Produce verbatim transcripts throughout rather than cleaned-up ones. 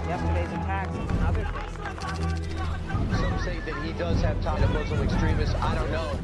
yesterday's attacks and other things. Some say that he does have ties to Muslim extremists. I don't know.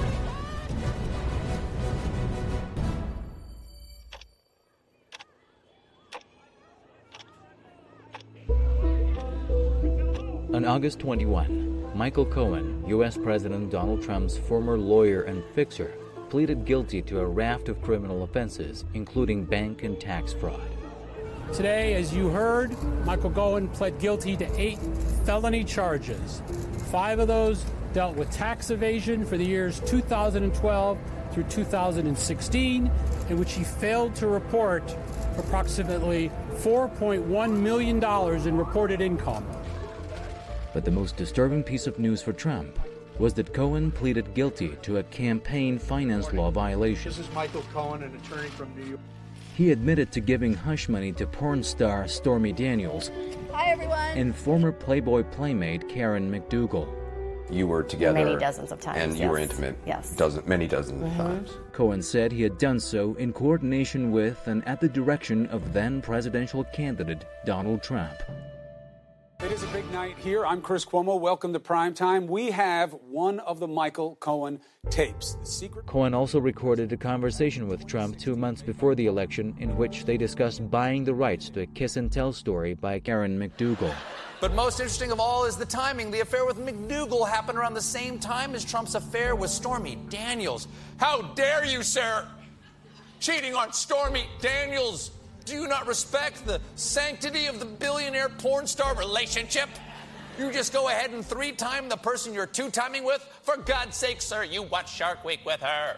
On August twenty-first, Michael Cohen, U S President Donald Trump's former lawyer and fixer, pleaded guilty to a raft of criminal offenses, including bank and tax fraud. Today, as you heard, Michael Cohen pled guilty to eight felony charges. Five of those dealt with tax evasion for the years two thousand twelve through two thousand sixteen, in which he failed to report approximately four point one million dollars in reported income. But the most disturbing piece of news for Trump was that Cohen pleaded guilty to a campaign finance law violation. This is Michael Cohen, an attorney from New York. He admitted to giving hush money to porn star Stormy Daniels. Hi, everyone. And former Playboy playmate Karen McDougal. You were together many dozens of times, and you yes. were intimate yes. dozen, many dozens mm-hmm. of times. Cohen said he had done so in coordination with and at the direction of then presidential candidate Donald Trump. It is a big night here. I'm Chris Cuomo. Welcome to Primetime. We have one of the Michael Cohen tapes. The secret. Cohen also recorded a conversation with Trump two months before the election in which they discussed buying the rights to a kiss and tell story by Karen McDougal. But most interesting of all is the timing. The affair with McDougal happened around the same time as Trump's affair with Stormy Daniels. How dare you, sir? Cheating on Stormy Daniels. Do you not respect the sanctity of the billionaire porn star relationship? You just go ahead and three-time the person you're two-timing with? For God's sake, sir, you watch Shark Week with her.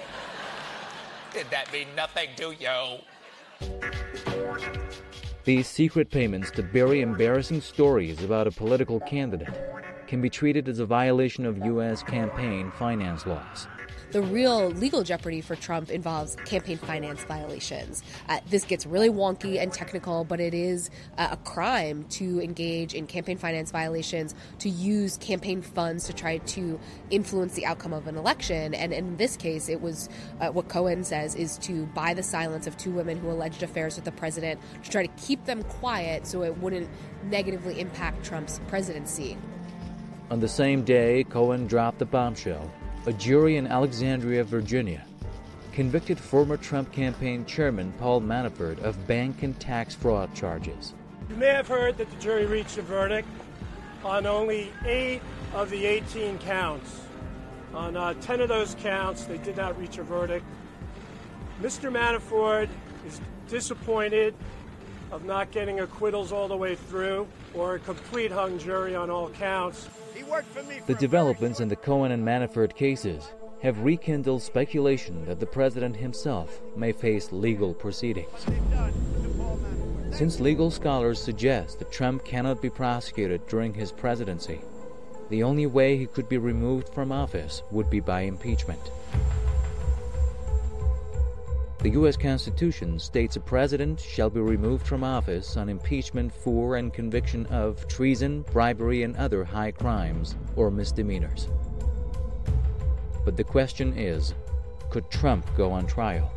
Did that mean nothing to you? These secret payments to bury embarrassing stories about a political candidate can be treated as a violation of U S campaign finance laws. The real legal jeopardy for Trump involves campaign finance violations. Uh, this gets really wonky and technical, but it is uh, a crime to engage in campaign finance violations, to use campaign funds to try to influence the outcome of an election. And in this case, it was uh, what Cohen says is to buy the silence of two women who alleged affairs with the president, to try to keep them quiet so it wouldn't negatively impact Trump's presidency. On the same day, Cohen dropped the bombshell. A jury in Alexandria, Virginia, convicted former Trump campaign chairman Paul Manafort of bank and tax fraud charges. You may have heard that the jury reached a verdict on only eight of the eighteen counts. On uh, ten of those counts, they did not reach a verdict. Mister Manafort is disappointed of not getting acquittals all the way through or a complete hung jury on all counts. The developments in the Cohen and Manafort cases have rekindled speculation that the president himself may face legal proceedings. Since legal scholars suggest that Trump cannot be prosecuted during his presidency, the only way he could be removed from office would be by impeachment. The U S Constitution states a president shall be removed from office on impeachment for and conviction of treason, bribery, and other high crimes or misdemeanors. But the question is, could Trump go on trial?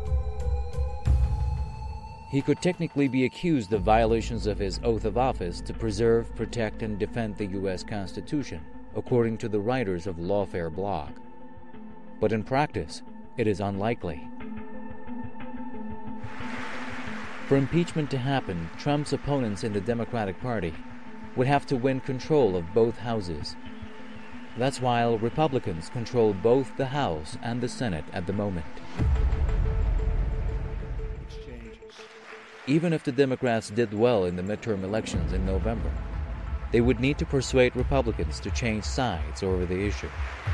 He could technically be accused of violations of his oath of office to preserve, protect, and defend the U S Constitution, according to the writers of Lawfare blog. But in practice, it is unlikely. For impeachment to happen, Trump's opponents in the Democratic Party would have to win control of both houses. That's while Republicans control both the House and the Senate at the moment. Even if the Democrats did well in the midterm elections in November, they would need to persuade Republicans to change sides over the issue.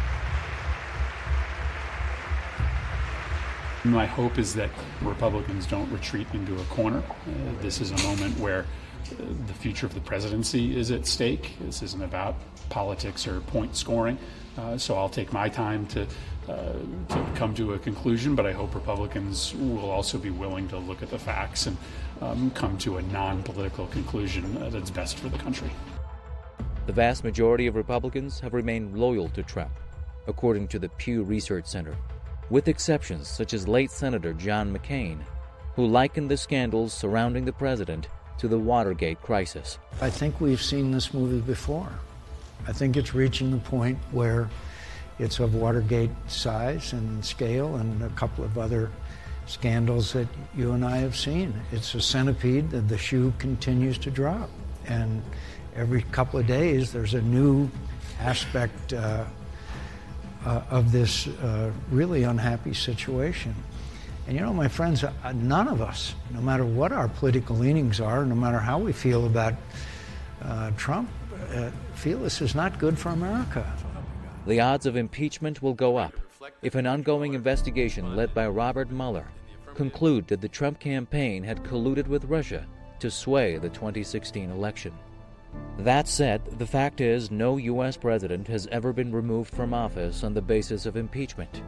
My hope is that Republicans don't retreat into a corner. Uh, this is a moment where uh, the future of the presidency is at stake. This isn't about politics or point scoring. Uh, so I'll take my time to, uh, to come to a conclusion, but I hope Republicans will also be willing to look at the facts and um, come to a non-political conclusion uh, that's best for the country. The vast majority of Republicans have remained loyal to Trump, according to the Pew Research Center, with exceptions such as late Senator John McCain, who likened the scandals surrounding the president to the Watergate crisis. I think we've seen this movie before. I think it's reaching the point where it's of Watergate size and scale and a couple of other scandals that you and I have seen. It's a centipede that the shoe continues to drop. And every couple of days there's a new aspect uh, uh, of this uh, really unhappy situation. And you know, my friends, uh, none of us, no matter what our political leanings are, no matter how we feel about uh, Trump, uh, feel this is not good for America. The odds of impeachment will go up if an ongoing investigation led by Robert Mueller conclude that the Trump campaign had colluded with Russia to sway the twenty sixteen election. That said, the fact is no U S president has ever been removed from office on the basis of impeachment.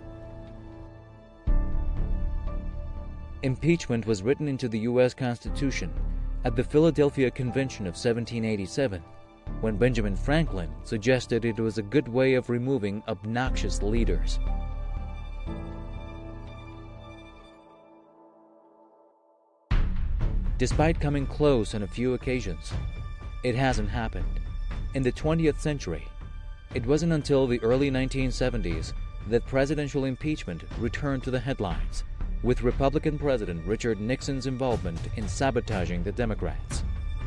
Impeachment was written into the U S Constitution at the Philadelphia Convention of seventeen eighty-seven, when Benjamin Franklin suggested it was a good way of removing obnoxious leaders. Despite coming close on a few occasions, it hasn't happened. In the twentieth century, it wasn't until the early nineteen seventies that presidential impeachment returned to the headlines, with Republican President Richard Nixon's involvement in sabotaging the Democrats.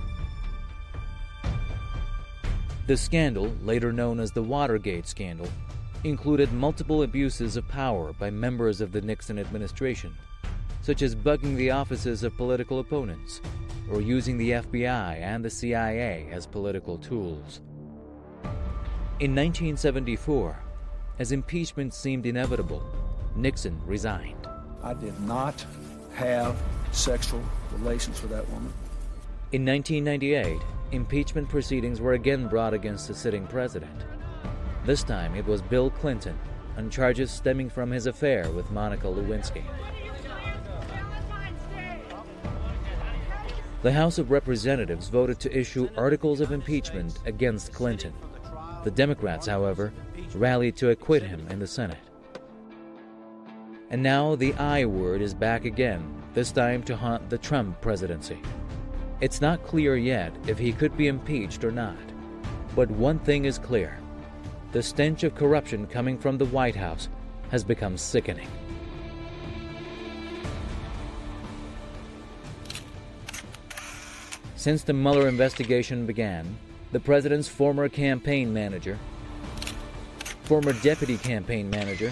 The scandal, later known as the Watergate scandal, included multiple abuses of power by members of the Nixon administration, such as bugging the offices of political opponents or using the F B I and the C I A as political tools. In nineteen seventy-four, as impeachment seemed inevitable, Nixon resigned. I did not have sexual relations with that woman. In nineteen ninety-eight, impeachment proceedings were again brought against the sitting president. This time it was Bill Clinton, on charges stemming from his affair with Monica Lewinsky. The House of Representatives voted to issue articles of impeachment against Clinton. The Democrats, however, rallied to acquit him in the Senate. And now the I word is back again, this time to haunt the Trump presidency. It's not clear yet if he could be impeached or not. But one thing is clear. The stench of corruption coming from the White House has become sickening. Since the Mueller investigation began, the president's former campaign manager, former deputy campaign manager,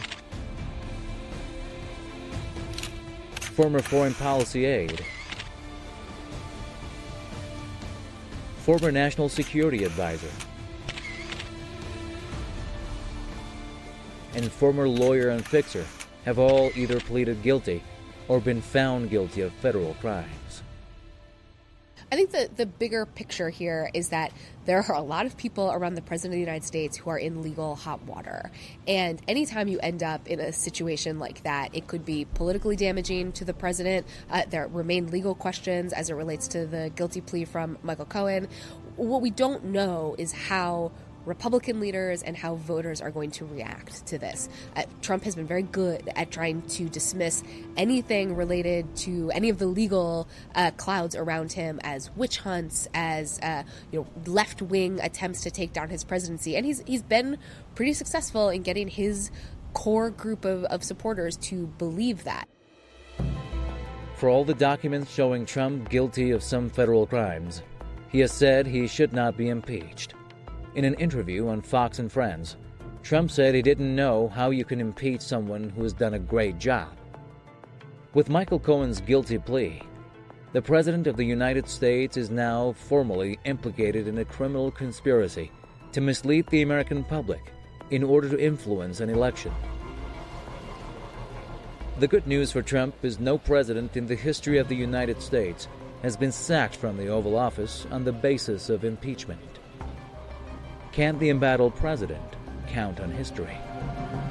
former foreign policy aide, former national security advisor, and former lawyer and fixer have all either pleaded guilty or been found guilty of federal crimes. I think the, the bigger picture here is that there are a lot of people around the President of the United States who are in legal hot water. And anytime you end up in a situation like that, it could be politically damaging to the president. Uh, there remain legal questions as it relates to the guilty plea from Michael Cohen. What we don't know is how Republican leaders and how voters are going to react to this. Uh, Trump has been very good at trying to dismiss anything related to any of the legal uh, clouds around him as witch hunts, as uh, you know, left-wing attempts to take down his presidency. And he's he's been pretty successful in getting his core group of, of supporters to believe that. For all the documents showing Trump guilty of some federal crimes, he has said he should not be impeached. In an interview on Fox and Friends, Trump said he didn't know how you can impeach someone who has done a great job. With Michael Cohen's guilty plea, the President of the United States is now formally implicated in a criminal conspiracy to mislead the American public in order to influence an election. The good news for Trump is no president in the history of the United States has been sacked from the Oval Office on the basis of impeachment. Can the embattled president count on history?